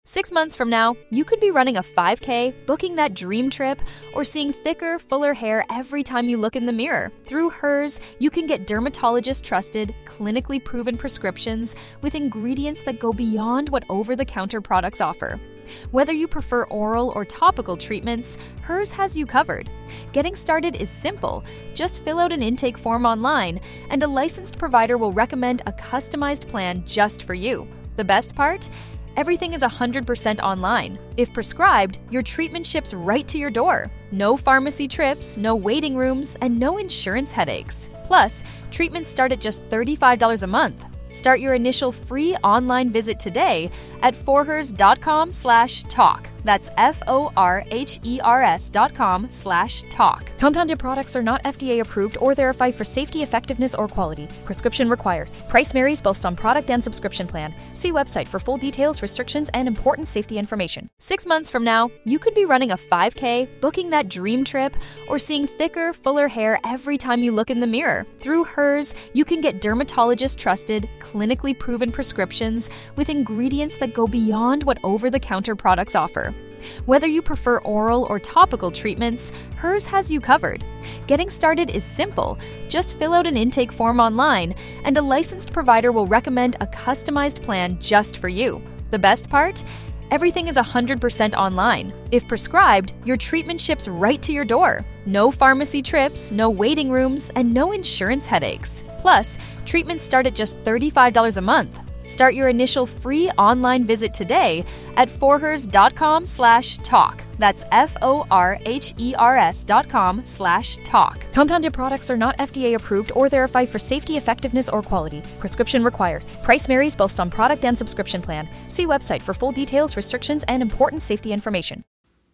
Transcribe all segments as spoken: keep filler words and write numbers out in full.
Six months from now, you could be running a five K, booking that dream trip, or seeing thicker, fuller hair every time you look in the mirror. Through Hers, you can get dermatologist-trusted, clinically proven prescriptions with ingredients that go beyond what over-the-counter products offer. Whether you prefer oral or topical treatments, Hers has you covered. Getting started is simple. Just fill out an intake form online, and a licensed provider will recommend a customized plan just for you. The best part? Everything is one hundred percent online. If prescribed, your treatment ships right to your door. No pharmacy trips, no waiting rooms, and no insurance headaches. Plus, treatments start at just thirty-five dollars a month. Start your initial free online visit today at forhers.com slash talk. That's F-O-R-H-E-R-S dot com slash talk. Compounded products are not F D A approved or verified for safety, effectiveness, or quality. Prescription required. Price varies based on product and subscription plan. See website for full details, restrictions, and important safety information. Six months from now, you could be running a five K, booking that dream trip, or seeing thicker, fuller hair every time you look in the mirror. Through Hers, you can get dermatologist-trusted, clinically proven prescriptions with ingredients that go beyond what over-the-counter products offer. Whether you prefer oral or topical treatments, Hers has you covered. Getting started is simple. Just fill out an intake form online, and a licensed provider will recommend a customized plan just for you. The best part? Everything is one hundred percent online. If prescribed, your treatment ships right to your door. No pharmacy trips, no waiting rooms, and no insurance headaches. Plus, treatments start at just thirty-five dollars a month. Start your initial free online visit today at forhers.com slash talk. That's F-O-R-H-E-R-S dot com slash talk. Compounded products are not F D A approved or verified for safety, effectiveness, or quality. Prescription required. Price varies based on product and subscription plan. See website for full details, restrictions, and important safety information.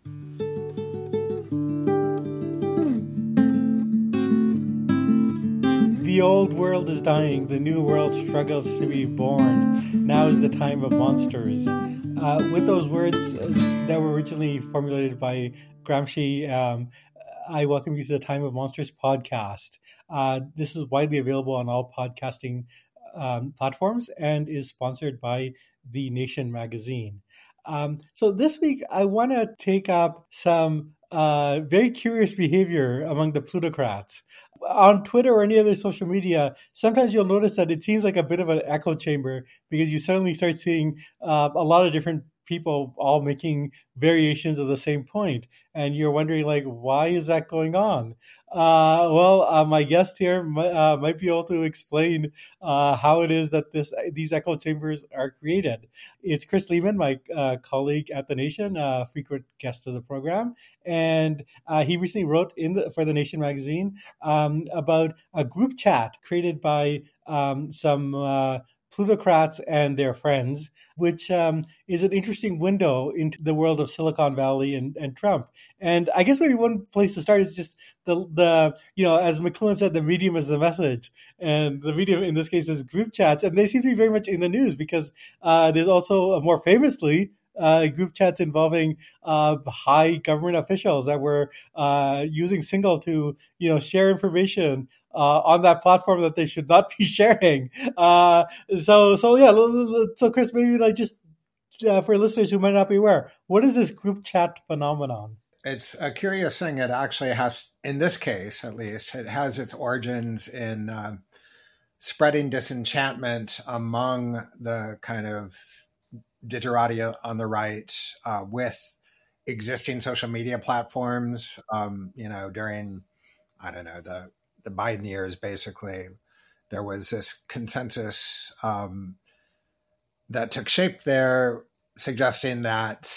The old world is dying. The new world struggles to be born. Now is the time of monsters. Uh, with those words uh, that were originally formulated by Gramsci, um, I welcome you to the Time of Monsters podcast. Uh, this is widely available on all podcasting um, platforms and is sponsored by The Nation magazine. Um, so this week, I want to take up some uh, very curious behavior among the plutocrats. On Twitter or any other social media, sometimes you'll notice that it seems like a bit of an echo chamber because you suddenly start seeing uh, a lot of different people all making variations of the same point. And you're wondering, like, why is that going on? Uh, well, uh, my guest here might, uh, might be able to explain uh, how it is that this these echo chambers are created. It's Chris Lehman, my uh, colleague at The Nation, uh, frequent guest of the program. And uh, he recently wrote in the, for The Nation magazine um, about a group chat created by um, some uh, plutocrats and their friends, which um, is an interesting window into the world of Silicon Valley and, and Trump. And I guess maybe one place to start is just the, the you know, as McLuhan said, the medium is the message. And the medium in this case is group chats. And they seem to be very much in the news because uh, there's also uh, more famously Uh, group chats involving uh, high government officials that were uh, using Signal to, you know, share information uh, on that platform that they should not be sharing. Uh, so, so yeah. So, Chris, maybe like just uh, for listeners who might not be aware, what is this group chat phenomenon? It's a curious thing. It actually has, in this case at least, it has its origins in uh, spreading disenchantment among the kind of digerati on the right uh, with existing social media platforms. Um, you know, during, I don't know, the, the Biden years, basically, there was this consensus um, that took shape there, suggesting that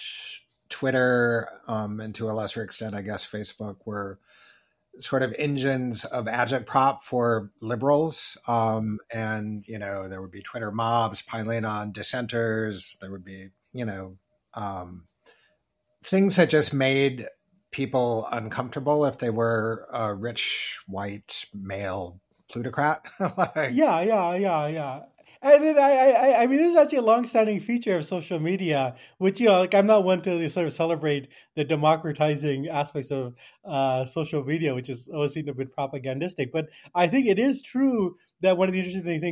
Twitter um, and to a lesser extent, I guess, Facebook were sort of engines of agitprop for liberals. Um, and, you know, there would be Twitter mobs piling on dissenters. There would be, you know, um, things that just made people uncomfortable if they were a rich, white, male plutocrat. like, yeah, yeah, yeah, yeah. And then I, I, I mean, this is actually a long-standing feature of social media, which, you know, like I'm not one to sort of celebrate the democratizing aspects of uh, social media, which is always seemed a bit propagandistic. But I think it is true that one of the interesting things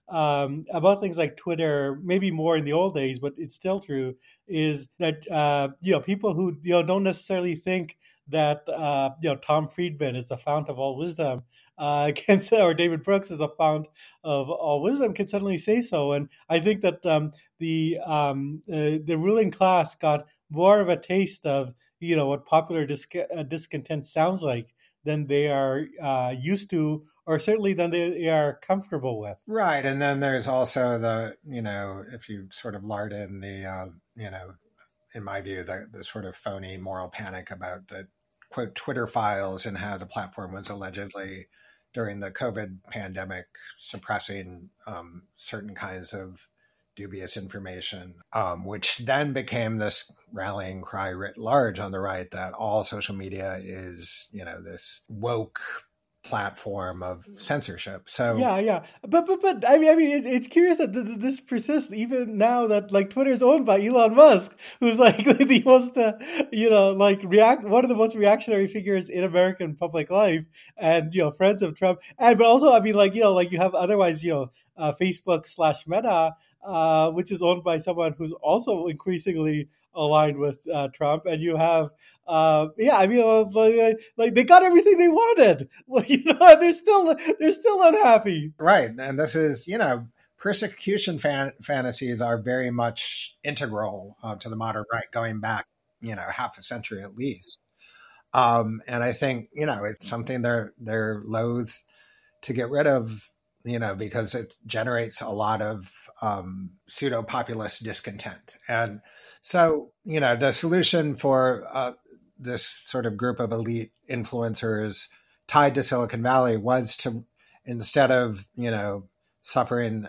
um, about things like Twitter, maybe more in the old days, but it's still true, is that uh, you know people who you know don't necessarily think that uh, you know Tom Friedman is the fount of all wisdom, uh, can say, or David Brooks is the fount of all wisdom, can suddenly say so. And I think that um, the um, uh, the ruling class got more of a taste of you know what popular disc- uh, discontent sounds like than they are uh, used to, or certainly than they are comfortable with. Right. And then there's also the, you know, if you sort of lard in the, uh, you know, in my view, the, the sort of phony moral panic about the, quote, Twitter files and how the platform was allegedly during the COVID pandemic suppressing um, certain kinds of dubious information, um, which then became this rallying cry writ large on the right that all social media is, you know, this woke platform of censorship. So yeah, yeah, but but but I mean, I mean, it, it's curious that th- th- this persists even now that like Twitter is owned by Elon Musk, who's like the most, uh, you know, like react one of the most reactionary figures in American public life, and you know, friends of Trump, and but also, I mean, like you know, like you have otherwise, you know, uh, Facebook slash Meta, uh, which is owned by someone who's also increasingly aligned with uh, Trump, and you have, uh, yeah, I mean, uh, like, like they got everything they wanted. Well, you know, they're still they're still unhappy, right? And this is, you know, persecution fan- fantasies are very much integral uh, to the modern right, going back, you know, half a century at least. Um, and I think, you know, it's something they're they're loath to get rid of, you know, because it generates a lot of um, pseudo populist discontent. And so, you know, the solution for uh, this sort of group of elite influencers tied to Silicon Valley was to, instead of, you know, suffering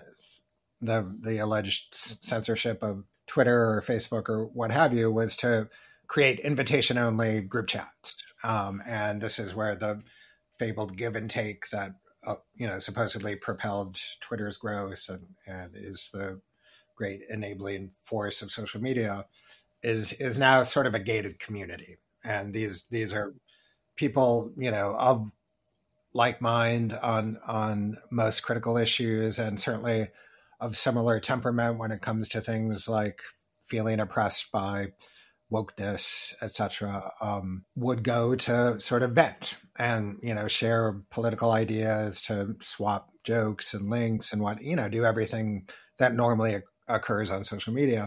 the the alleged censorship of Twitter or Facebook or what have you, was to create invitation only group chats. Um, and this is where the fabled give and take that Uh, you know, supposedly propelled Twitter's growth and, and is the great enabling force of social media, is is now sort of a gated community. And these these are people, you know, of like mind on on most critical issues, and certainly of similar temperament when it comes to things like feeling oppressed by wokeness, et cetera, um, would go to sort of vent and, you know, share political ideas, to swap jokes and links and what, you know, do everything that normally occurs on social media.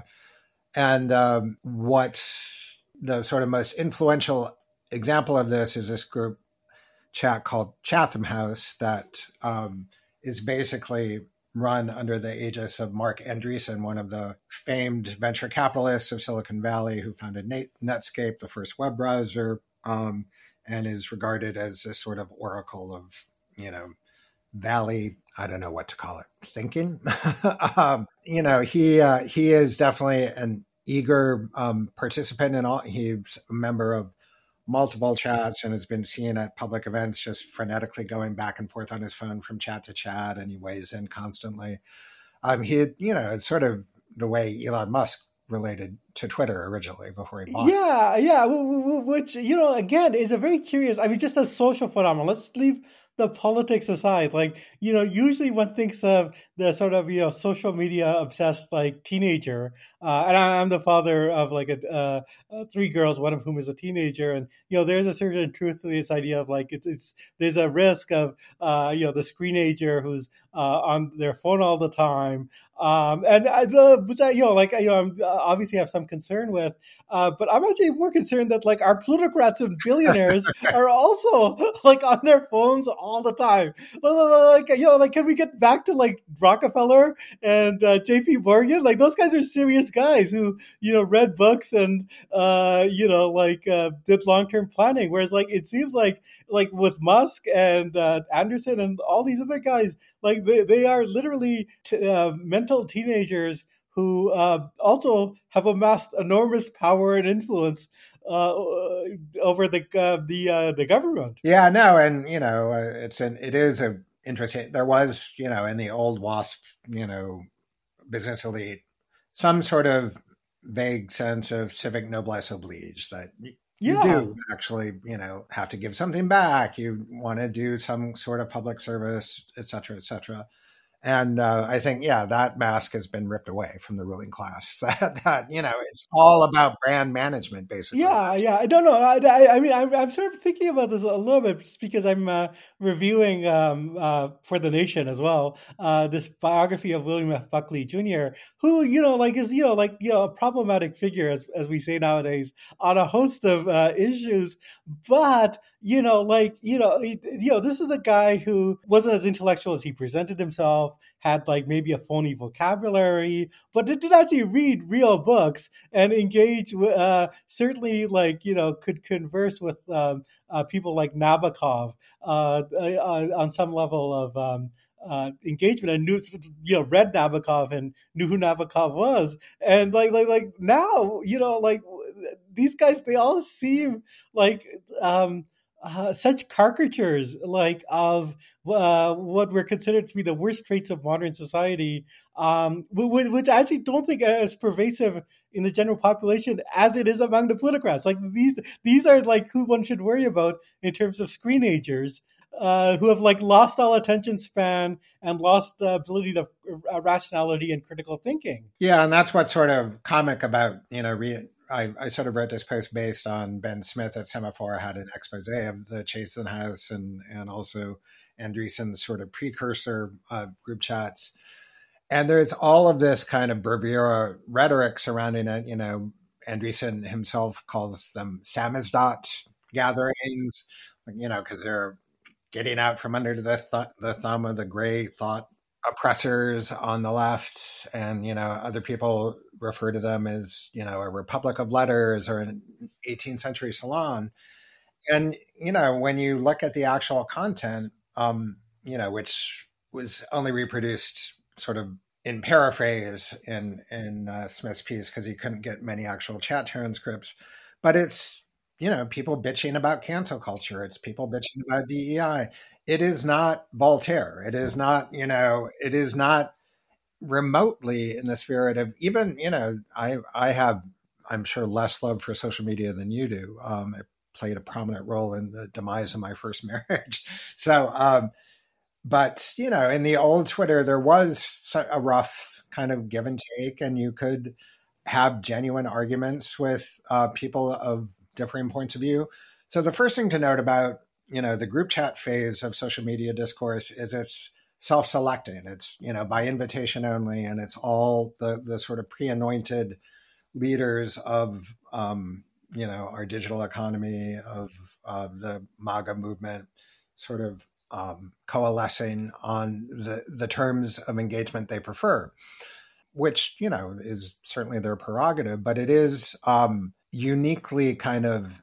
And um, what the sort of most influential example of this is this group chat called Chatham House that um, is basically run under the aegis of Mark Andreessen, one of the famed venture capitalists of Silicon Valley, who founded Netscape, the first web browser, um, and is regarded as a sort of oracle of, you know, Valley, I don't know what to call it, thinking. um, you know, he uh, he is definitely an eager um, participant in all. He's a member of multiple chats and has been seen at public events just frenetically going back and forth on his phone from chat to chat, and he weighs in constantly. Um, he, you know, it's sort of the way Elon Musk related to Twitter originally before he bought yeah, it. Yeah, which, you know, again, is a very curious, I mean, just a social phenomenon. Let's leave the politics aside. Like, you know, usually one thinks of the sort of, you know, social media obsessed like teenager. Uh, and I, I'm the father of like a, uh, uh, three girls, one of whom is a teenager. And, you know, there's a certain truth to this idea of like, it's, it's there's a risk of, uh, you know, the screenager who's uh, on their phone all the time. Um, and I, uh, you know, like, you know, I'm obviously have some concern with, uh, but I'm actually more concerned that like our plutocrats and billionaires are also like on their phones all the time. Like, you know, like, can we get back to like Rockefeller and uh, J P Morgan? Like, those guys are serious guys who, you know, read books and, uh, you know, like uh, did long-term planning. Whereas like, it seems like, like with Musk and uh, Anderson and all these other guys, like they, they are literally t- uh, mental teenagers who uh, also have amassed enormous power and influence uh, over the uh, the uh, the government. Yeah, no, and you know, uh, it's an it is a interesting. There was, you know, in the old WASP, you know, business elite, some sort of vague sense of civic noblesse oblige that you yeah. do actually, you know, have to give something back. You want to do some sort of public service, et cetera, et cetera. And uh, I think, yeah, that mask has been ripped away from the ruling class. that, that, you know, it's all about brand management, basically. Yeah, That's yeah. I don't know. I, I, I mean, I'm, I'm sort of thinking about this a little bit just because I'm uh, reviewing um, uh, for The Nation as well uh, this biography of William F. Buckley Junior, who, you know, like is, you know, like, you know, a problematic figure, as, as we say nowadays, on a host of uh, issues. But, you know, like, you know, he, you know, this is a guy who wasn't as intellectual as he presented himself, had like maybe a phony vocabulary, but did, did actually read real books and engage with, uh, certainly like, you know, could converse with um, uh, people like Nabokov uh, uh, on some level of um, uh, engagement, and knew, you know, read Nabokov and knew who Nabokov was. And like, like, like now, you know, like these guys, they all seem like, um, uh, such caricatures, like of uh, what were considered to be the worst traits of modern society, um, which I actually don't think is pervasive in the general population as it is among the plutocrats. Like these, these are like who one should worry about in terms of screenagers. Uh, who have like lost all attention span and lost the ability to uh, rationality and critical thinking. Yeah, and that's what's sort of comic about, you know, re- I, I sort of wrote this post based on Ben Smith at Semaphore had an expose of the Chasten House and, and also Andreessen's sort of precursor uh, group chats. And there's all of this kind of bravura rhetoric surrounding it. You know, Andreessen himself calls them samizdat gatherings, you know, because they're getting out from under the th- the thumb of the gray thought oppressors on the left. And, you know, other people refer to them as, you know, a republic of letters or an eighteenth century salon. And, you know, when you look at the actual content, um, you know, which was only reproduced sort of in paraphrase in, in uh, Smith's piece, because he couldn't get many actual chat transcripts, but it's, you know, people bitching about cancel culture. It's people bitching about D E I. It is not Voltaire. It is not, you know, it is not remotely in the spirit of even, you know, I, I have, I'm sure, less love for social media than you do. Um, it played a prominent role in the demise of my first marriage. So, um, but, you know, in the old Twitter, there was a rough kind of give and take, and you could have genuine arguments with uh, people of differing points of view. So the first thing to note about, you know, the group chat phase of social media discourse is it's self-selecting. It's, you know, by invitation only, and it's all the the sort of pre-anointed leaders of, um, you know, our digital economy, of uh, the MAGA movement, sort of um, coalescing on the the terms of engagement they prefer, which, you know, is certainly their prerogative, but it is um, uniquely kind of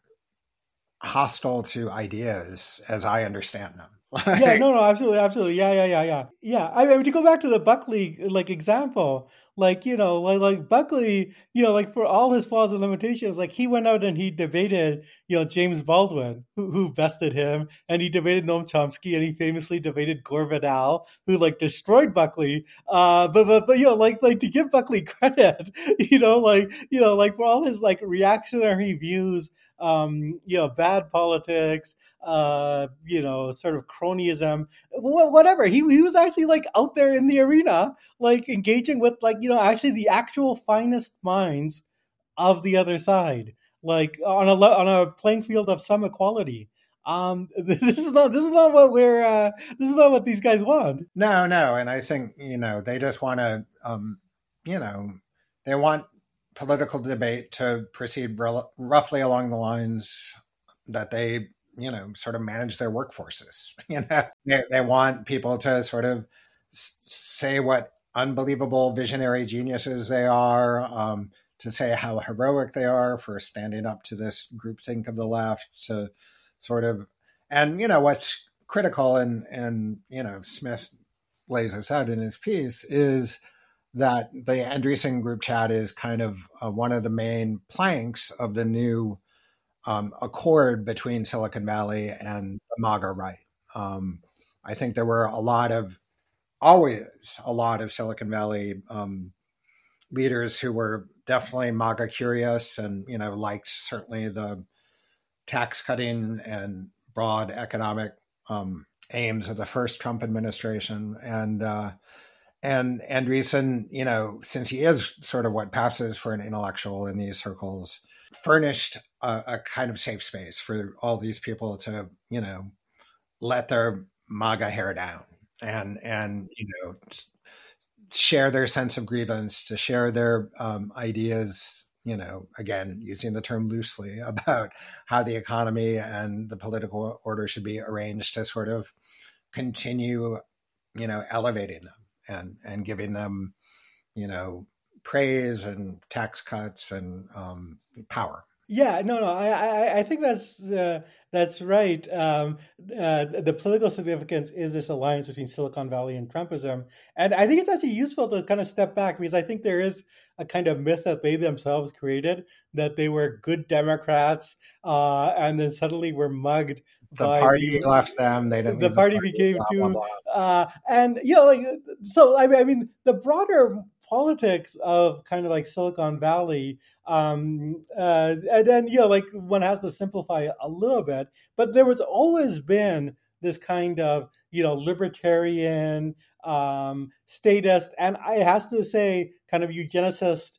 hostile to ideas as I understand them. Like, yeah, no, no, absolutely, absolutely. Yeah, yeah, yeah, yeah. Yeah, I mean, to go back to the Buckley, like, example, like, you know, like, like Buckley, you know, like, for all his flaws and limitations, like, he went out and he debated, you know, James Baldwin, who, who bested him, and he debated Noam Chomsky, and he famously debated Gore Vidal, who, like, destroyed Buckley. Uh, but, but, but, you know, like, like, to give Buckley credit, you know, like, you know, like, for all his, like, reactionary views, um, you know, bad politics, uh, you know, sort of cronyism, whatever. He he was actually like out there in the arena, like engaging with like, you know, actually the actual finest minds of the other side, like on a on a playing field of some equality. Um, this is not this is not what we're uh, this is not what these guys want. No, no, and I think, you know, they just want to, um, you know, they want political debate to proceed r- roughly along the lines that they, you know, sort of manage their workforces. You know, they, they want people to sort of s- say what unbelievable visionary geniuses they are, um, to say how heroic they are for standing up to this groupthink of the left, to sort of, and, you know, what's critical, and, and, you know, Smith lays this out in his piece, is that the Andreessen group chat is kind of uh, one of the main planks of the new um, accord between Silicon Valley and the MAGA right. Um, I think there were a lot of, always a lot of Silicon Valley um, leaders who were definitely MAGA curious, and, you know, liked certainly the tax cutting and broad economic um, aims of the first Trump administration. And, uh, and Andreessen, you know, since he is sort of what passes for an intellectual in these circles, furnished a, a kind of safe space for all these people to, you know, let their MAGA hair down and, and, you know, share their sense of grievance, to share their um, ideas, you know, again, using the term loosely, about how the economy and the political order should be arranged to sort of continue, you know, elevating them and, and giving them, you know, praise and tax cuts and um, power. Yeah, no, no, I, I, I think that's uh, that's right. Um, uh, the political significance is this alliance between Silicon Valley and Trumpism, and I think it's actually useful to kind of step back, because I think there is a kind of myth that they themselves created, that they were good Democrats, uh, and then suddenly were mugged. The party the, left them. They didn't. The party, the party became blah, too, blah, blah. Uh, and you know, like so. I mean, I mean, the broader politics of kind of like Silicon Valley. Um, uh, and then, you know, like one has to simplify a little bit, but there was always been this kind of, you know, libertarian, um, statist, and I has to say kind of eugenicist,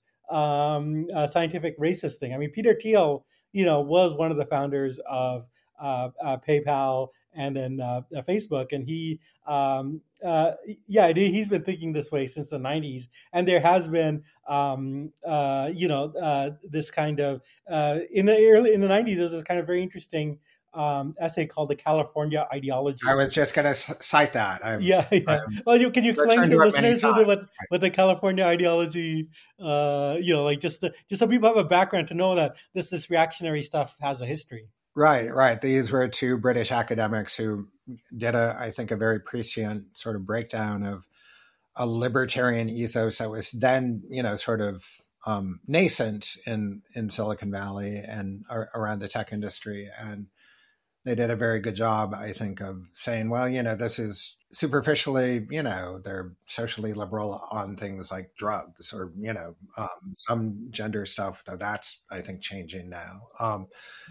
um, uh, scientific racist thing. I mean, Peter Thiel, you know, was one of the founders of uh, uh, PayPal and then uh, Facebook, and he, um, uh, yeah, he's been thinking this way since the nineties, and there has been, um, uh, you know, uh, this kind of uh, in the early in the nineties, there was this kind of very interesting um, essay called "The California Ideology." I was just going to cite that. I'm, yeah, yeah. I'm, well, you, can you explain to listeners what, what what the California ideology, uh, you know, like just to, just so people have a background to know that this this reactionary stuff has a history. Right, right. These were two British academics who did a, I think, a very prescient sort of breakdown of a libertarian ethos that was then, you know, sort of um, nascent in, in Silicon Valley and ar- around the tech industry. And they did a very good job, I think, of saying, well, you know, this is superficially, you know, they're socially liberal on things like drugs or, you know, um, some gender stuff, though that's, I think, changing now. Um,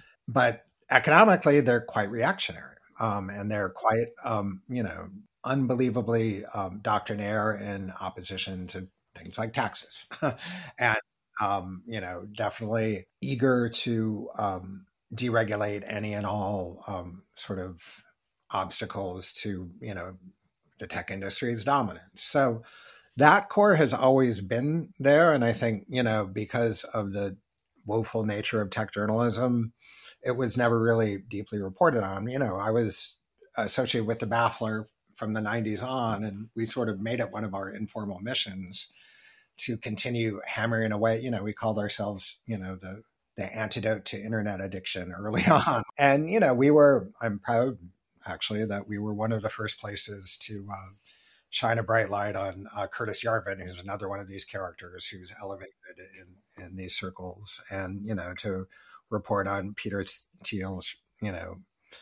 but economically, they're quite reactionary, um, and they're quite, um, you know, unbelievably um, doctrinaire in opposition to things like taxes, and um, you know, definitely eager to um, deregulate any and all um, sort of obstacles to, you know, the tech industry's dominance. So that core has always been there, and I think, you know, because of the woeful nature of tech journalism, it was never really deeply reported on. You know, I was associated with the Baffler from the nineties on, and we sort of made it one of our informal missions to continue hammering away. You know, we called ourselves, you know, the the antidote to internet addiction early on. And, you know, we were, I'm proud actually that we were one of the first places to uh, shine a bright light on uh, Curtis Yarvin, who's another one of these characters who's elevated in, in these circles. And, you know, to report on Peter Thiel's, you know,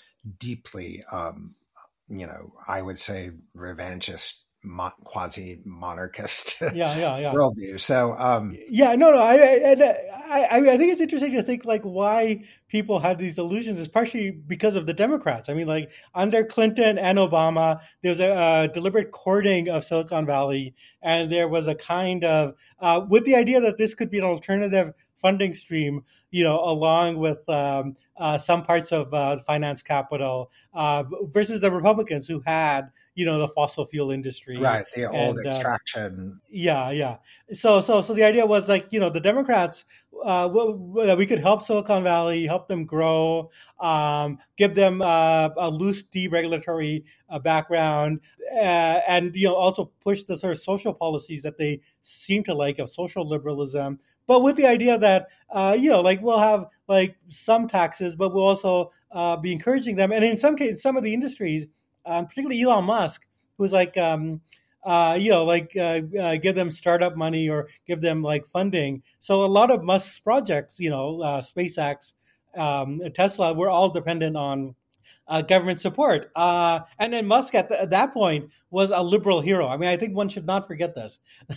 deeply, um, you know, I would say revanchist, mo- quasi-monarchist yeah, yeah, yeah. worldview. So, um, yeah, no, no, I, I, I, I think it's interesting to think like why people had these illusions is partially because of the Democrats. I mean, like under Clinton and Obama, there was a, uh deliberate courting of Silicon Valley, and there was a kind of uh, with the idea that this could be an alternative funding stream, you know, along with um, uh, some parts of uh, finance capital, uh, versus the Republicans who had, you know, the fossil fuel industry, right? The old and, extraction. Uh, yeah, yeah. So, so, so the idea was like, you know, the Democrats, uh, we, we could help Silicon Valley, help them grow, um, give them uh, a loose deregulatory uh, background, uh, and you know, also push the sort of social policies that they seem to like of social liberalism. But with the idea that, uh, you know, like we'll have like some taxes, but we'll also uh, be encouraging them. And in some cases, some of the industries, um, particularly Elon Musk, who's like, um, uh, you know, like uh, uh, give them startup money or give them like funding. So a lot of Musk's projects, you know, uh, SpaceX, um, Tesla, we're all dependent on uh, government support. Uh, and then Musk at, the, at that point was a liberal hero. I mean, I think one should not forget this.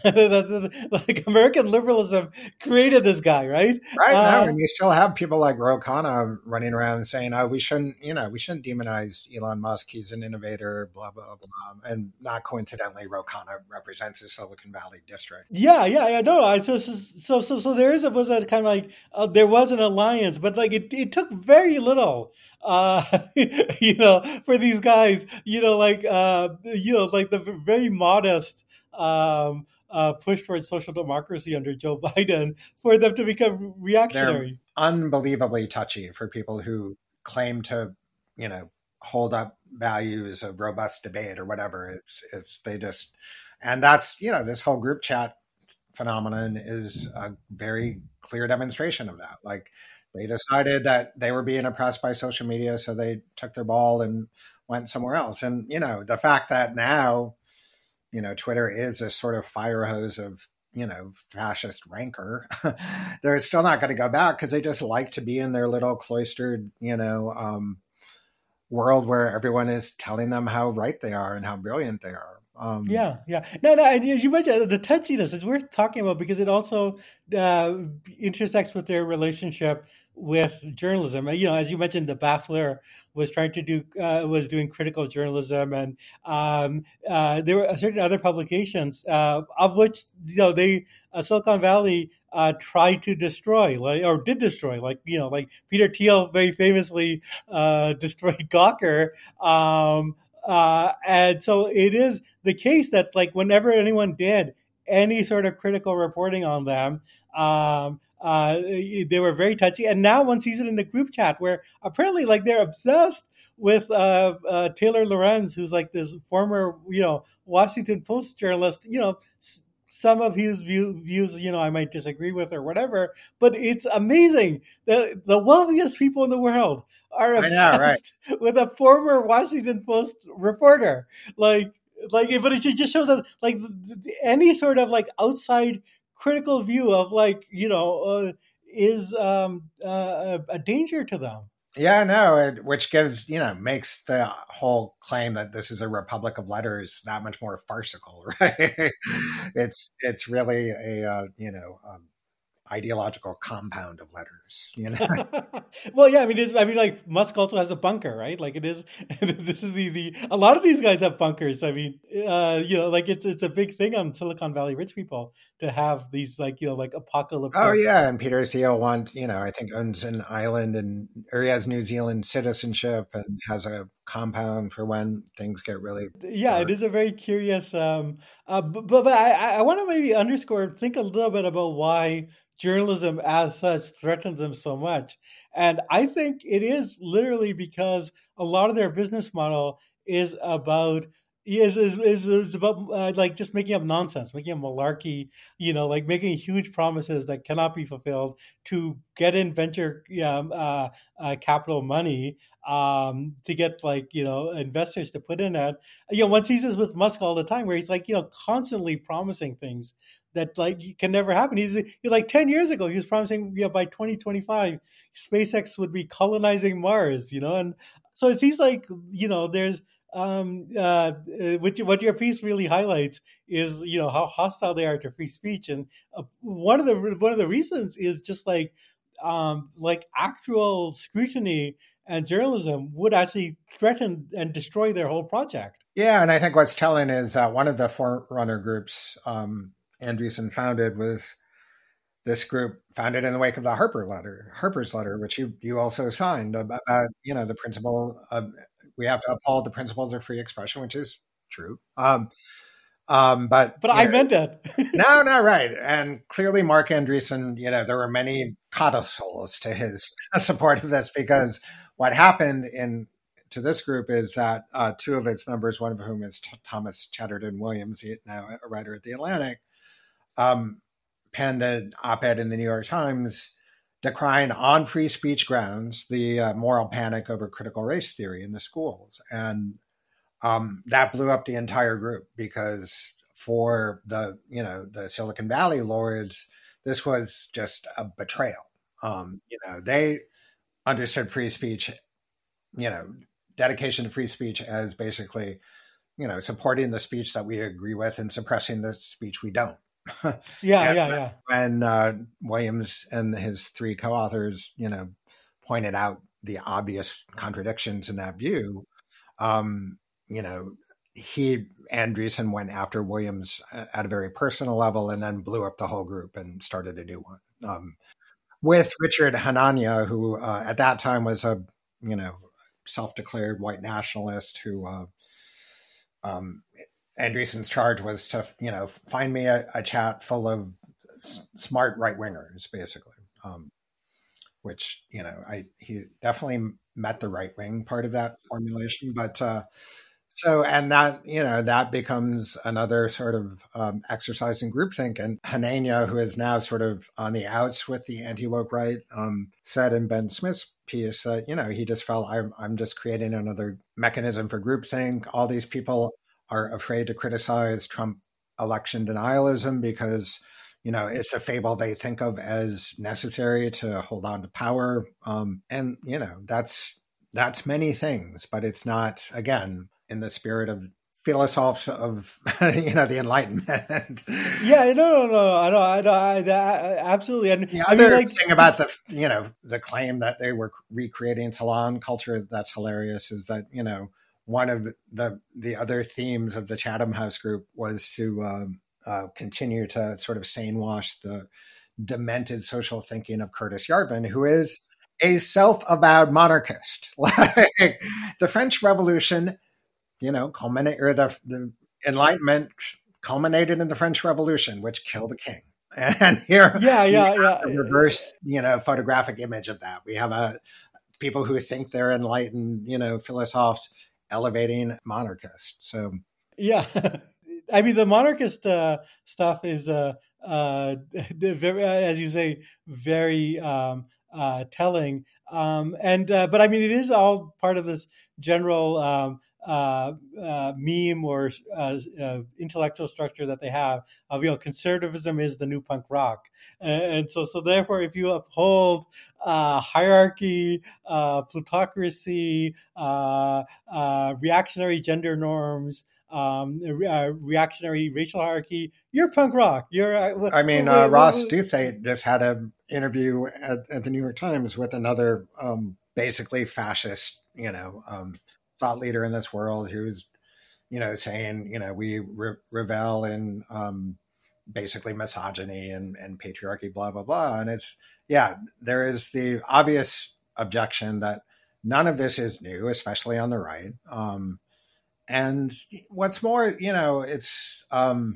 Like American liberalism created this guy, right? Right now, Uh, and you still have people like Ro Khanna running around saying, "Oh, we shouldn't, you know, we shouldn't demonize Elon Musk. He's an innovator." Blah blah blah. And not coincidentally, Ro Khanna represents the Silicon Valley district. Yeah, yeah, yeah. No, I so so so so there is a was a kind of like uh, there was an alliance, but like it it took very little, uh, you know, for these guys, you know, like uh, you know, like the very modest um, uh, push towards social democracy under Joe Biden for them to become They're reactionary. unbelievably touchy for people who claim to, you know, hold up values of robust debate or whatever. It's it's they just, and that's, you know, this whole group chat phenomenon is a very clear demonstration of that. Like they decided that they were being oppressed by social media, so they took their ball and went somewhere else. And, you know, the fact that now, you know, Twitter is a sort of fire hose of, you know, fascist rancor, they're still not going to go back because they just like to be in their little cloistered, you know, um, world where everyone is telling them how right they are and how brilliant they are. Um, Yeah, yeah. No, no. And you mentioned the touchiness is worth talking about because it also uh, intersects with their relationship with journalism. You know, as you mentioned, the Baffler was trying to do uh, was doing critical journalism, and um, uh, there were certain other publications uh, of which you know they uh, Silicon Valley uh, tried to destroy, like or did destroy, like you know, like Peter Thiel very famously uh, destroyed Gawker. Um, uh, and so it is the case that like whenever anyone did any sort of critical reporting on them, um, uh, they were very touchy. And now one sees it in the group chat where apparently like they're obsessed with uh, uh, Taylor Lorenz, who's like this former, you know, Washington Post journalist, you know, s- some of his view, views, you know, I might disagree with or whatever, but it's amazing that the wealthiest people in the world are I know, right? obsessed with a former Washington Post reporter. Like, like, but it just shows that like any sort of like outside critical view of like you know uh, is um, uh, a danger to them. Yeah, no, it, which gives, you know, makes the whole claim that this is a republic of letters that much more farcical, right? it's it's really a uh, you know um, ideological compound of letters, you know. Well, yeah, I mean, it's, I mean, like Musk also has a bunker, right? Like it is. This is the, the a lot of these guys have bunkers. I mean, uh, you know, like it's it's a big thing on Silicon Valley rich people to have these like you know like Oh apocalyptic. yeah, and Peter Thiel want you know I think owns an island and or he has New Zealand citizenship and has a compound for when things get really Yeah, it dark. is a very curious. Um, uh, but but, but I I want to maybe underscore think a little bit about why journalism as such threatens them so much, and I think it is literally because a lot of their business model is about is is is, is about uh, like just making up nonsense, making up malarkey, you know, like making huge promises that cannot be fulfilled to get in venture um, uh, uh, capital money um, to get like you know investors to put in it. You know, one sees this with Musk all the time, where he's like you know constantly promising things that like can never happen. He's, he's like ten years ago, he was promising you know by twenty twenty-five, SpaceX would be colonizing Mars. You know, and so it seems like you know there's um uh which what your piece really highlights is you know how hostile they are to free speech, and uh, one of the one of the reasons is just like um like actual scrutiny and journalism would actually threaten and destroy their whole project. Yeah, and I think what's telling is uh, one of the forerunner groups um, Andreessen founded was this group founded in the wake of the Harper letter, Harper's letter, which you you also signed about you know the principle of we have to uphold the principles of free expression, which is true. Um, um, but But you I know, meant it. no, no, right. And clearly, Mark Andreessen, you know, there were many codicils to his support of this because what happened in to this group is that uh, two of its members, one of whom is T- Thomas Chatterton Williams, now a writer at The Atlantic, um, penned an op-ed in the New York Times decrying on free speech grounds the uh, moral panic over critical race theory in the schools. And um, that blew up the entire group because for the, you know, the Silicon Valley lords, this was just a betrayal. Um, you know, they understood free speech, you know, dedication to free speech as basically, you know, supporting the speech that we agree with and suppressing the speech we don't. Yeah, and yeah, yeah. When uh, Williams and his three co-authors, you know, pointed out the obvious contradictions in that view, um, you know, he, Andreessen went after Williams at a very personal level and then blew up the whole group and started a new one. Um, with Richard Hanania, who uh, at that time was a, you know, self-declared white nationalist who, uh, um, Andreessen's charge was to, you know, find me a, a chat full of s- smart right-wingers, basically, um, which, you know, I he definitely met the right-wing part of that formulation. But uh, so, and that, you know, that becomes another sort of um, exercise in groupthink. And Hanania, who is now sort of on the outs with the anti-woke right, um, said in Ben Smith's piece that, you know, he just felt, I'm, I'm just creating another mechanism for groupthink. All these people are afraid to criticize Trump election denialism because, you know, it's a fable they think of as necessary to hold on to power. Um, and, you know, that's that's many things, but it's not, again, in the spirit of philosophers of, you know, the Enlightenment. Yeah, no, no, no, I don't, I don't, I, I, absolutely. And the I other mean, like, thing about the, you know, the claim that they were recreating salon culture that's hilarious is that, you know, one of the the other themes of the Chatham House group was to um, uh, continue to sort of sane wash the demented social thinking of Curtis Yarvin, who is a self-avowed monarchist. Like the French Revolution, you know, culminate or the, the Enlightenment culminated in the French Revolution, which killed the king. And here, yeah, yeah, yeah, a reverse, you know, photographic image of that. We have a people who think they're enlightened, you know, philosophers elevating monarchists. So, yeah, I mean, the monarchist uh, stuff is, uh, uh, very, as you say, very um, uh, telling. Um, and uh, but I mean, it is all part of this general um, uh, uh, meme or uh, uh, intellectual structure that they have of, you know, conservatism is the new punk rock, and, and so so therefore, if you uphold uh, hierarchy, uh, plutocracy, uh, uh, reactionary gender norms, um, uh, reactionary racial hierarchy, you're punk rock. You're. Uh, I mean, uh, Ross Douthat just had an interview at, at the New York Times with another um, basically fascist, you know, um, thought leader in this world who's, you know, saying, you know, we re- revel in um, basically misogyny and, and patriarchy, blah, blah, blah. And it's, yeah, there is the obvious objection that none of this is new, especially on the right. Um, and what's more, you know, it's, um,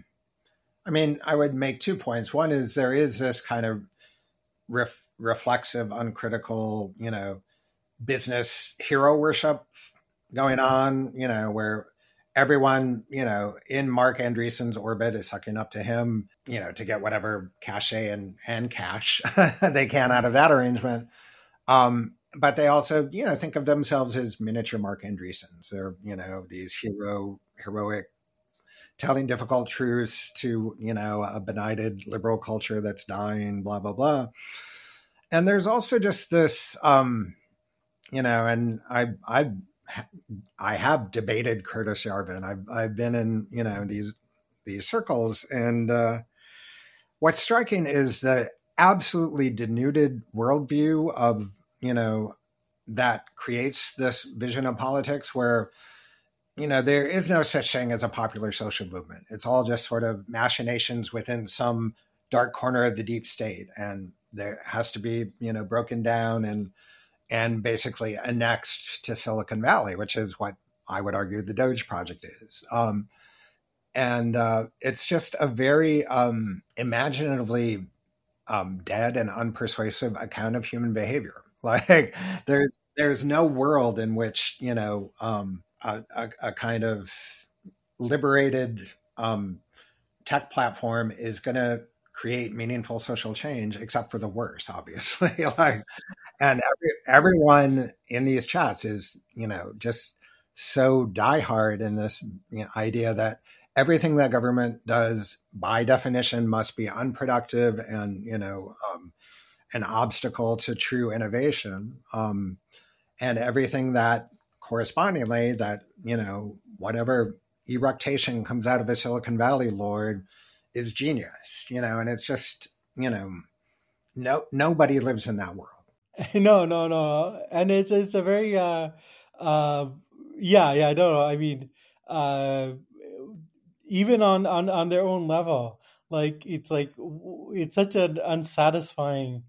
I mean, I would make two points. One is there is this kind of ref- reflexive, uncritical, you know, business hero worship going on, you know, where everyone, you know, in Mark Andreessen's orbit is sucking up to him, you know, to get whatever cachet and, and cash they can out of that arrangement. Um, but they also, you know, think of themselves as miniature Mark Andreessens. They're, you know, these hero, heroic, telling difficult truths to, you know, a benighted liberal culture that's dying, blah, blah, blah. And there's also just this, um, you know, and I, I, I have debated Curtis Yarvin. I've, I've been in, you know, these, these circles. And uh, what's striking is the absolutely denuded worldview of, you know, that creates this vision of politics where, you know, there is no such thing as a popular social movement. It's all just sort of machinations within some dark corner of the deep state. And there has to be, you know, broken down and, and basically annexed to Silicon Valley, which is what I would argue the Doge project is. Um, and uh, it's just a very um, imaginatively um, dead and unpersuasive account of human behavior. Like there, there's no world in which, you know, um, a, a, a kind of liberated um, tech platform is going to create meaningful social change, except for the worse, obviously. Like, and every, everyone in these chats is, you know, just so diehard in this, you know, idea that everything that government does by definition must be unproductive and, you know, um, an obstacle to true innovation. Um, and everything that correspondingly, that, you know, whatever eructation comes out of a Silicon Valley lord is genius, you know, and it's just, you know, no, nobody lives in that world. No, no, no. And it's, it's a very, uh, uh, yeah, yeah, I don't know. I mean, uh, even on, on, on their own level, like, it's like, it's such an unsatisfying,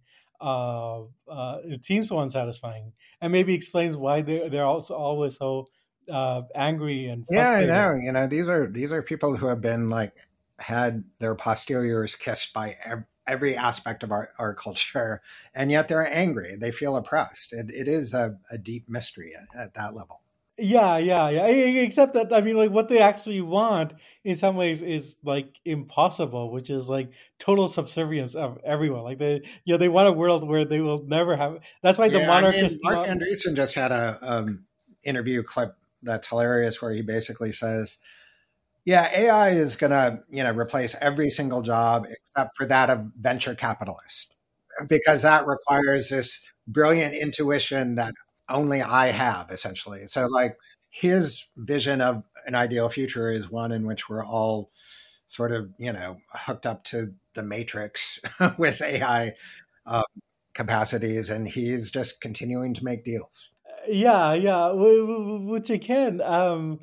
uh, uh, it seems so unsatisfying, and maybe explains why they're, they're also always so, uh, angry and frustrated. Yeah, I know. You know, these are, these are people who have been like, had their posteriors kissed by every, every aspect of our, our culture, and yet they're angry. They feel oppressed. It, it is a, a deep mystery at, at that level. Yeah, yeah, yeah. Except that, I mean, like, what they actually want in some ways is like impossible, which is like total subservience of everyone. Like, they, you know, they want a world where they will never have. That's why the yeah, monarchist. I mean, Mark Andreessen just had a um, interview clip that's hilarious, where he basically says, "Yeah, A I is going to, you know, replace every single job except for that of venture capitalist, because that requires this brilliant intuition that only I have, essentially." So, like, his vision of an ideal future is one in which we're all sort of, you know, hooked up to the matrix with A I um, capacities, and he's just continuing to make deals. Yeah, yeah, which again, um,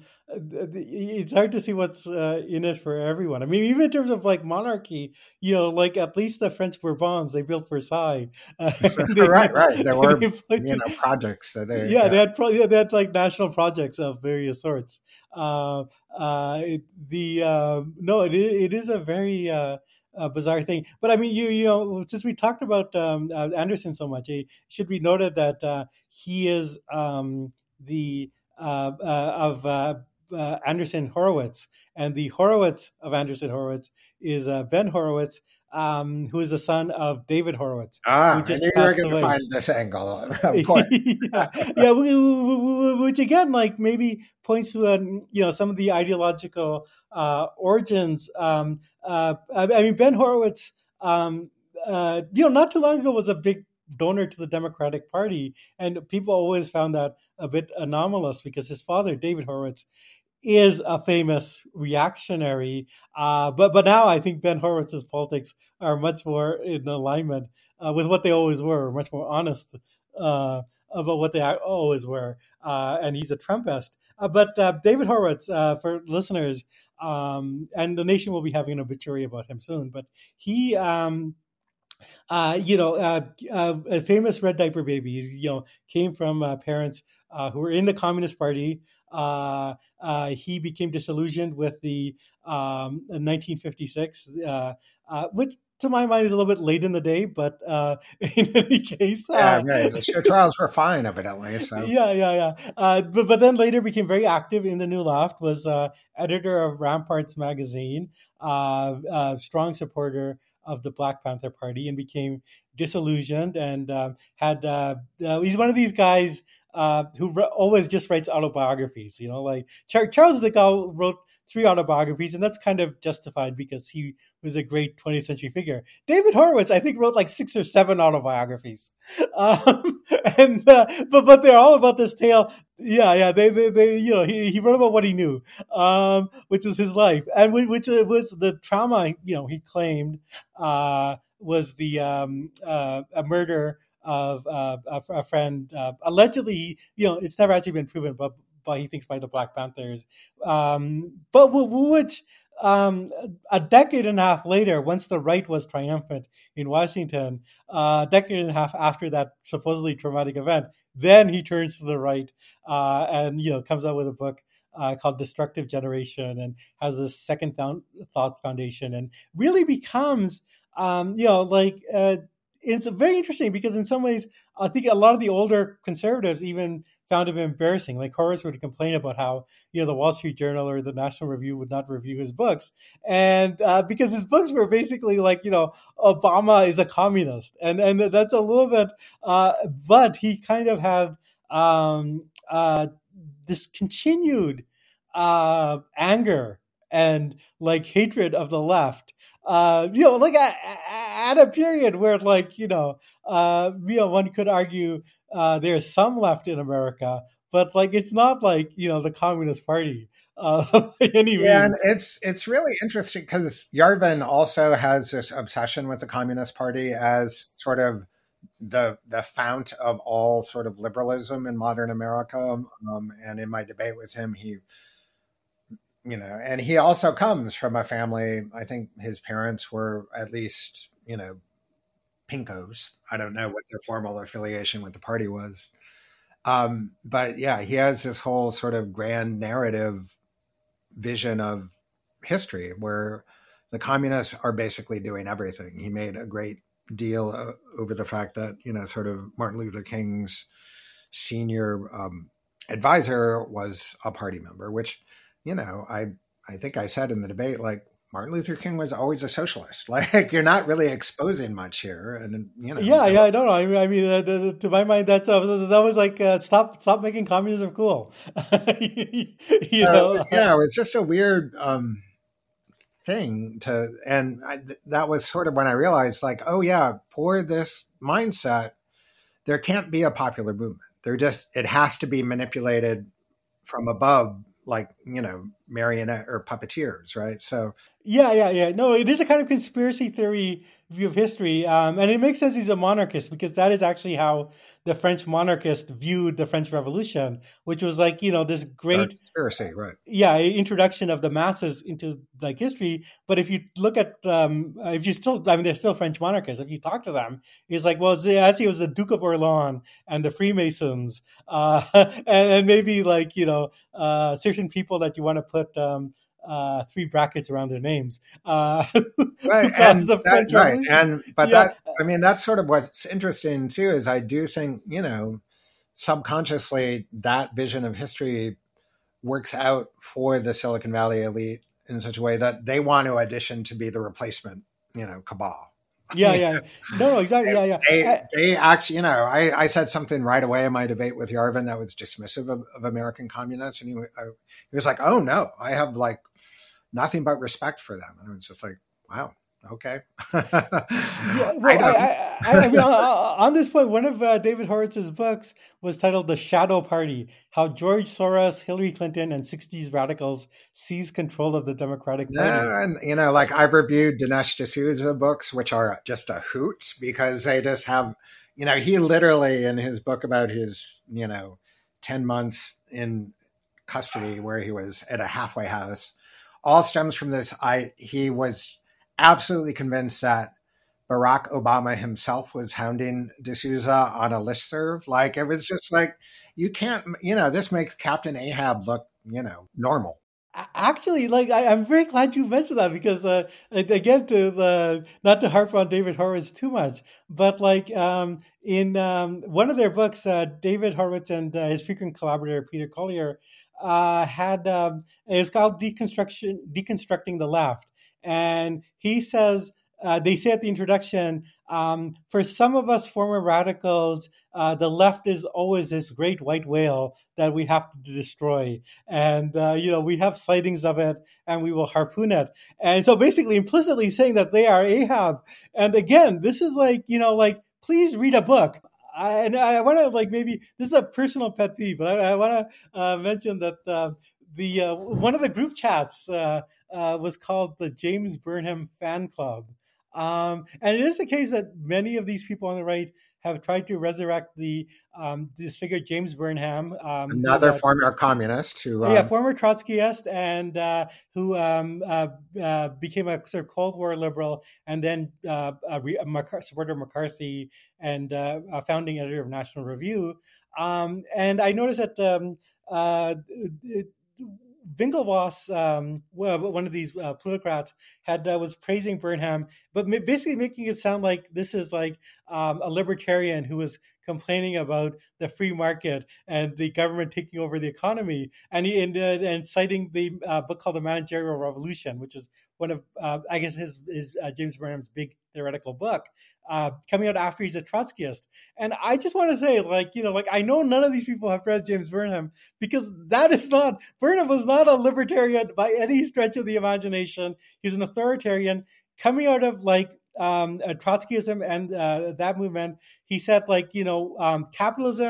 it's hard to see what's uh, in it for everyone. I mean, even in terms of like monarchy, you know, like at least the French Bourbons, they built Versailles. Uh, they, right, right. There were, you know, projects that they, yeah, yeah, they had pro- they had like national projects of various sorts. Uh, uh, it, the uh, no, it it is a very uh, a bizarre thing. But I mean, you you know, since we talked about um, uh, Anderson so much, it should be noted that uh, he is um, the uh, uh, of uh, uh, Anderson Horowitz, and the Horowitz of Anderson Horowitz is uh, Ben Horowitz, um, who is the son of David Horowitz. Ah, who just I knew you were going to find this angle. Of course. yeah, yeah, which again, like, maybe points to uh, you know, some of the ideological uh, origins. Um, uh, I mean, Ben Horowitz, um, uh, you know, not too long ago was a big donor to the Democratic Party, and people always found that a bit anomalous because his father, David Horowitz, is a famous reactionary. Uh, but but now I think Ben Horowitz's politics are much more in alignment uh, with what they always were, much more honest uh, about what they always were. Uh, and he's a Trumpist. Uh, but uh, David Horowitz, uh, for listeners, um, and the nation will be having an obituary about him soon, but he... Um, Uh, you know, uh, uh, a famous red diaper baby, you know, came from uh, parents uh, who were in the Communist Party. Uh, uh, he became disillusioned with the um, nineteen fifty-six, uh, uh, which to my mind is a little bit late in the day, but uh, in any case, yeah, uh, right. The show trials were fine, evidently. So. Yeah, yeah, yeah. Uh, but but then later became very active in the New Left. Was uh, editor of Ramparts magazine, uh, uh, strong supporter of the Black Panther Party, and became disillusioned and uh, had uh, uh, he's one of these guys uh, who re- always just writes autobiographies. You know, like Char- Charles de Gaulle wrote three autobiographies, and that's kind of justified because he was a great twentieth century figure. David Horowitz, I think, wrote like six or seven autobiographies, um, and uh, but but they're all about this tale. Yeah, yeah, they they, they you know he, he wrote about what he knew, um, which was his life, and which was the trauma. You know, he claimed uh, was the um, uh, a murder of uh, a, a friend. Uh, allegedly, you know, it's never actually been proven, but. But he thinks by the Black Panthers, um, but which um, a decade and a half later, once the right was triumphant in Washington, uh, a decade and a half after that supposedly traumatic event, then he turns to the right uh, and you know comes out with a book uh, called Destructive Generation and has this second thought foundation and really becomes um, you know like uh, it's very interesting because in some ways I think a lot of the older conservatives even found him embarrassing. Like Horowitz would complain about how, you know, the Wall Street Journal or the National Review would not review his books. And uh, because his books were basically like, you know, Obama is a communist. And and that's a little bit, uh, but he kind of had um, uh, this continued uh, anger and like hatred of the left. Uh, you know, like at, at a period where like, you know, uh, you know, one could argue Uh, there's some left in America, but like it's not like, you know, the Communist Party uh, by any Yeah, and means. it's it's really interesting because Yarvin also has this obsession with the Communist Party as sort of the the fount of all sort of liberalism in modern America. Um, and in my debate with him, he, you know, and he also comes from a family. I think his parents were at least, you know, Pinkos. I don't know what their formal affiliation with the party was. Um, but yeah, he has this whole sort of grand narrative vision of history where the communists are basically doing everything. He made a great deal uh, over the fact that, you know, sort of Martin Luther King's senior um, advisor was a party member, which, you know, I, I think I said in the debate, like, Martin Luther King was always a socialist. Like, you're not really exposing much here. And, you know. Yeah, yeah, I don't know. I mean, I mean uh, the, the, to my mind, that's uh, that was like, uh, stop stop making communism cool. you know? Uh, yeah, it's just a weird um, thing to, and I, that was sort of when I realized, like, oh yeah, for this mindset, there can't be a popular movement. There just, it has to be manipulated from above, like, you know, marionette or puppeteers, right? So yeah, yeah, yeah. No, it is a kind of conspiracy theory view of history, um, and it makes sense he's a monarchist because that is actually how the French monarchists viewed the French Revolution, which was like, you know, this great conspiracy, right? Yeah, introduction of the masses into like history. But if you look at, um, if you still, I mean, they're still French monarchists. If you talk to them, it's like, well, actually, it was the Duke of Orleans and the Freemasons, uh, and, and maybe like, you know, uh, certain people that you want to put. Um, Uh, three brackets around their names. Uh, right. And the French that, right. And, but yeah. that, I mean, that's sort of what's interesting too, is I do think, you know, subconsciously that vision of history works out for the Silicon Valley elite in such a way that they want to audition to be the replacement, you know, cabal. Yeah, yeah. No, no, exactly. Yeah, yeah. They, they actually, you know, I, I said something right away in my debate with Yarvin that was dismissive of, of American communists. And he, I, he was like, oh, no, I have like nothing but respect for them. And I was just like, wow, okay. yeah, well, I, I, I, I mean, on this point, one of uh, David Horowitz's books was titled The Shadow Party, How George Soros, Hillary Clinton, and sixties Radicals Seized Control of the Democratic Party. Yeah, and, you know, like I've reviewed Dinesh D'Souza books, which are just a hoot because they just have, you know, he literally in his book about his, you know, ten months in custody where he was at a halfway house, all stems from this. I He was absolutely convinced that Barack Obama himself was hounding D'Souza on a listserv. Like, it was just like, you can't, you know, this makes Captain Ahab look, you know, normal. Actually, like, I, I'm very glad you mentioned that because, uh, again, to the, not to harp on David Horowitz too much, but like um, in um, one of their books, uh, David Horowitz and uh, his frequent collaborator, Peter Collier, uh, had, um, it was called Deconstruction, Deconstructing the Left. And he says, uh, they say at the introduction, um, for some of us former radicals, uh, the left is always this great white whale that we have to destroy. And, uh, you know, we have sightings of it and we will harpoon it. And so basically implicitly saying that they are Ahab. And again, this is like, you know, like, please read a book. I, and I want to like maybe this is a personal pet peeve, but I, I want to uh, mention that uh, the uh, one of the group chats uh, uh, was called the James Burnham Fan Club, um, and it is the case that many of these people on the right have tried to resurrect the um, this figure James Burnham, um, another a, former communist who, uh, yeah, former Trotskyist, and uh, who um, uh, uh, became a sort of Cold War liberal, and then uh, a, re- a Mac- supporter of McCarthy and uh, a founding editor of National Review. Um, and I noticed that um, uh, it, Winklevoss, um, one of these uh, plutocrats, had uh, was praising Burnham, but basically making it sound like this is like um, a libertarian who was complaining about the free market and the government taking over the economy, and he and, uh, and citing the uh, book called The Managerial Revolution, which is one of uh, I guess his his uh, James Burnham's big theoretical book. Uh, coming out after he's a Trotskyist. And I just want to say, like, you know, like, I know none of these people have read James Burnham because that is not, Burnham was not a libertarian by any stretch of the imagination. He was an authoritarian coming out of like um, Trotskyism and uh, that movement. He said, like, you know, um, capitalism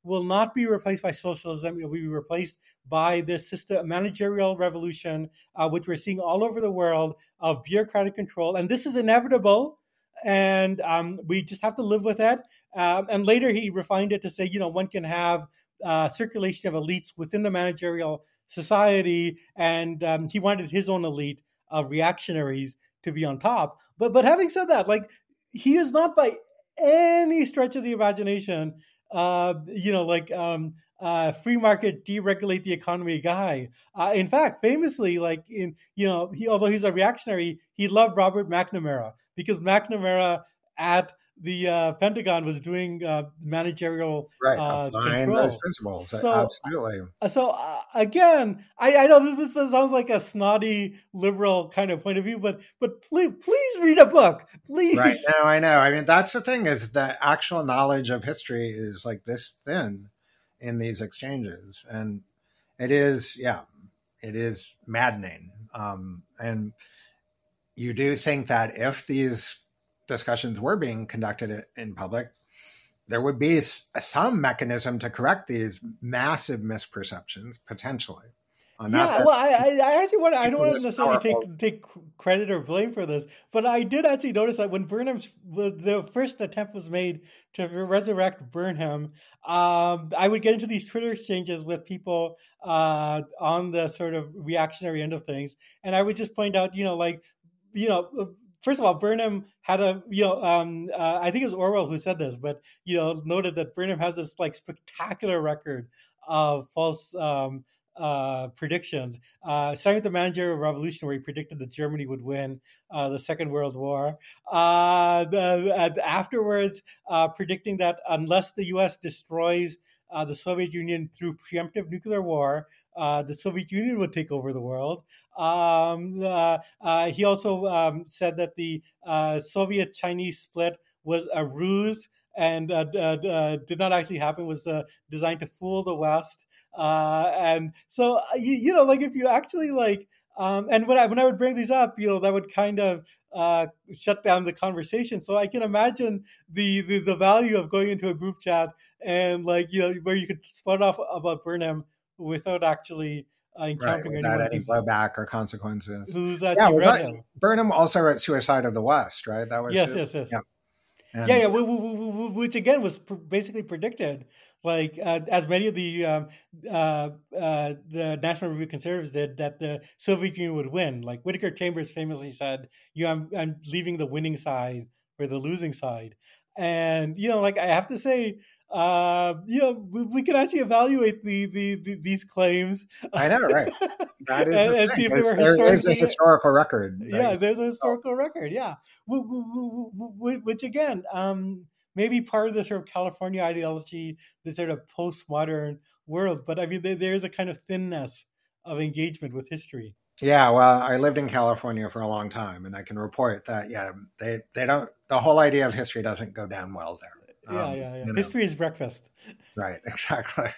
will not be replaced by socialism. It will be replaced by this system, managerial revolution, uh, which we're seeing all over the world, of bureaucratic control. And this is inevitable. And um, we just have to live with it. Um, and later he refined it to say, you know, one can have uh, circulation of elites within the managerial society. And um, he wanted his own elite of reactionaries to be on top. But but having said that, like, he is not by any stretch of the imagination, uh, you know, like um, uh, free market, deregulate the economy guy. Uh, in fact, famously, like in, you know, he, although he's a reactionary, he loved Robert McNamara, because McNamara at the uh, Pentagon was doing uh, managerial right, uh, applying control. those principles. So, absolutely. So uh, again, I, I know this, this sounds like a snotty liberal kind of point of view, but but please please read a book, please. Right. No, I know. I mean, that's the thing, is that actual knowledge of history is like this thin in these exchanges, and it is, yeah, it is maddening. Um, and you do think that if these discussions were being conducted in public, there would be some mechanism to correct these massive misperceptions, potentially. Uh, yeah, that, well, I, I actually want I don't want to necessarily take take credit or blame for this, but I did actually notice that when Burnham's the first attempt was made to resurrect Burnham, um, I would get into these Twitter exchanges with people uh, on the sort of reactionary end of things, and I would just point out, you know, like, you know. First of all, Burnham had a, you know, um, uh, I think it was Orwell who said this, but, you know, noted that Burnham has this like spectacular record of false um, uh, predictions, uh, starting with the managerial revolution, where he predicted that Germany would win uh, the Second World War. Uh, the, uh, afterwards, uh, predicting that unless the U S destroys uh, the Soviet Union through preemptive nuclear war, Uh, the Soviet Union would take over the world. Um, uh, uh, he also um, said that the uh, Soviet-Chinese split was a ruse and uh, uh, did not actually happen, was uh, designed to fool the West. Uh, and so, you, you know, like if you actually like, um, and when I, when I would bring these up, you know, that would kind of uh, shut down the conversation. So I can imagine the, the, the value of going into a group chat and like, you know, where you could spout off about Burnham without actually uh, encountering right, without any blowback or consequences. Who's yeah, was that, Burnham also wrote Suicide of the West, right? That was yes, yes, yes. Yeah, and, yeah, yeah. Which again was basically predicted, like uh, as many of the um, uh, uh, the National Review conservatives did, that the Soviet Union would win. Like Whittaker Chambers famously said, "You, know, I'm, I'm leaving the winning side for the losing side," and you know, like I have to say. Uh, you know, we, we can actually evaluate the, the, the these claims. I know, right? That is and, the and see if they were there is a historical record. Yeah, like, there's a historical oh. record. Yeah, which again, um, maybe part of the sort of California ideology, the sort of postmodern world. But I mean, there, there's a kind of thinness of engagement with history. Yeah, well, I lived in California for a long time, and I can report that. Yeah, they they don't. The whole idea of history doesn't go down well there. Yeah, um, yeah, yeah. You know. History is breakfast. Right, exactly.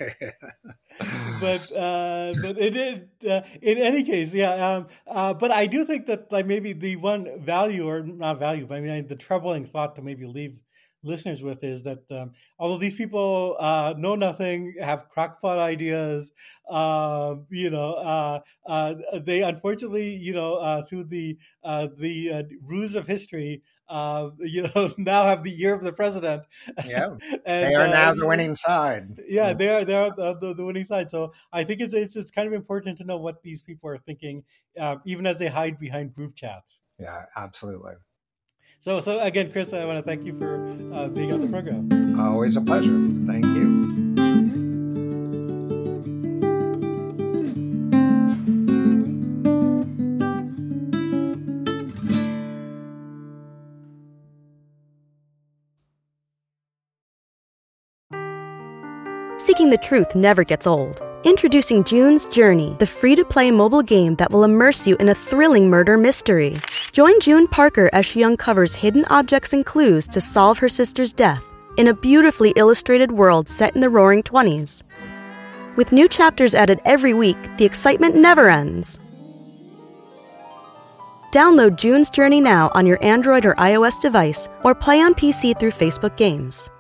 but uh, but it did. Uh, in any case, yeah. Um, uh, but I do think that like maybe the one value, or not value, but I mean the troubling thought to maybe leave listeners with is that um, although these people uh, know nothing, have crackpot ideas, uh, you know, uh, uh, they unfortunately, you know, uh, through the uh, the uh, ruse of history. Uh, you know, now have the year of the president. Yeah, and, they are now uh, the winning side. Yeah, they are. They are the, the, the winning side. So I think it's, it's it's kind of important to know what these people are thinking, uh, even as they hide behind group chats. Yeah, absolutely. So so again, Chris, I want to thank you for uh, being on the program. Always a pleasure. Thank you. Seeking the truth never gets old. Introducing June's Journey, the free-to-play mobile game that will immerse you in a thrilling murder mystery. Join June Parker as she uncovers hidden objects and clues to solve her sister's death in a beautifully illustrated world set in the Roaring Twenties. With new chapters added every week, the excitement never ends. Download June's Journey now on your Android or iOS device, or play on P C through Facebook Games.